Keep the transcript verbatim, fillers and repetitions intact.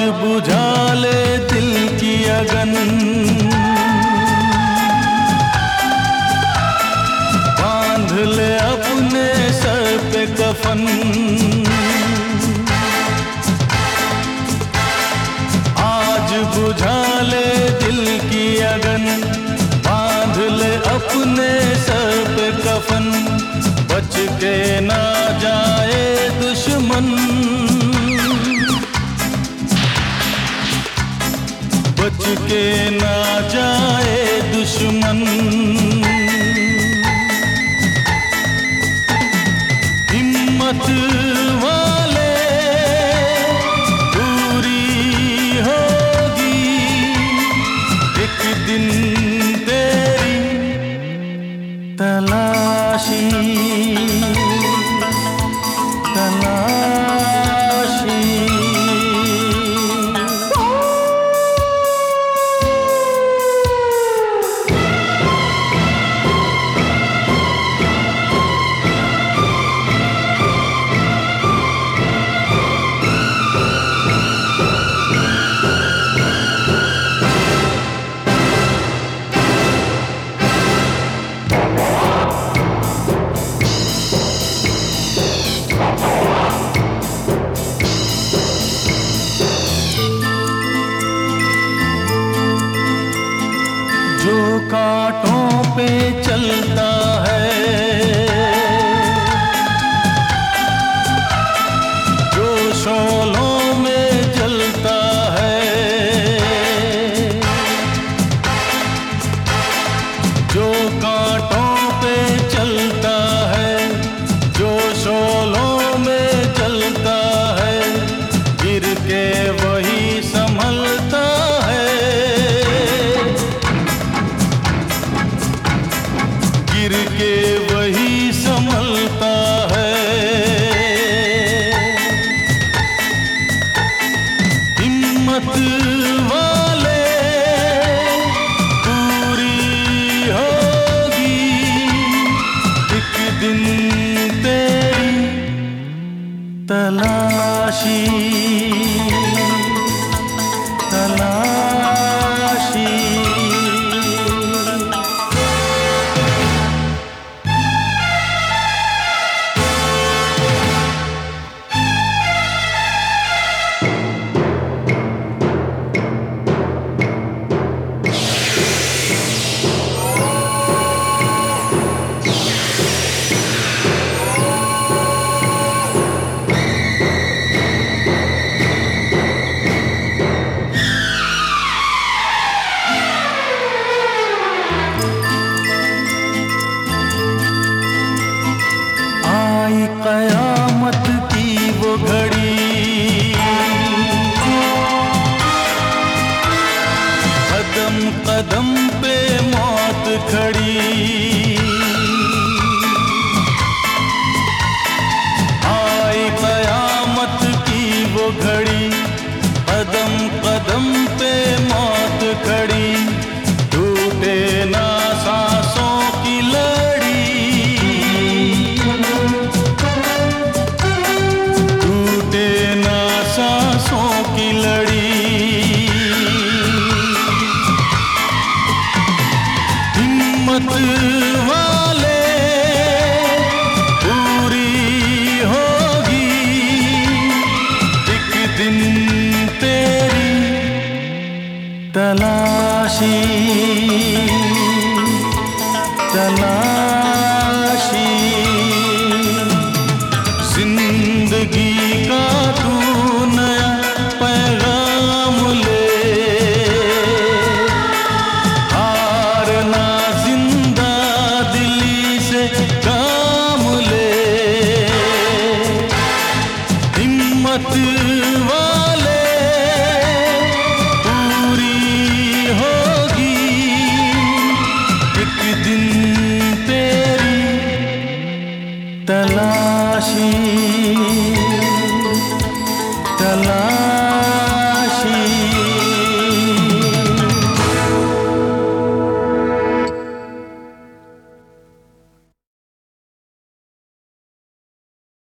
बुझा ले दिल की अगन, बांध ले अपने सर पे कफन। आज बुझा ले दिल की अगन, बांध ले अपने सर पे कफन। बच के ना जाए दुश्मन, बच के ना जाए दुश्मन। हिम्मत वाले पूरी होगी एक दिन तेरी तलाशी, तलाशी। जो कांटों पे चलता है, जो शोलों में जलता है, जो कांटों पे चलता है, जो शोलों में जलता है, गिर के वही संभलता है, गिर के वही संभलता है। हिम्मत वाले पूरी होगी एक दिन तेरी तलाशी, तलाशी। आई कयामत की वो घड़ी, कदम कदम पे मौत खड़ी। आई कयामत की वो घड़ी, कदम कदम पे मौत खड़ी। टूटे ना सांसों की लड़ी, टूटे ना सांसों की लड़ी। हिम्मत वाले पूरी होगी एक दिन तेरी तलाशी, तलाशी। जिंदगी का तू नया पैगाम ले, हारना जिंदा दिली से काम ले। हिम्मत वाले पूरी होगी एक दिन तेरी तलाशी, तलाशी।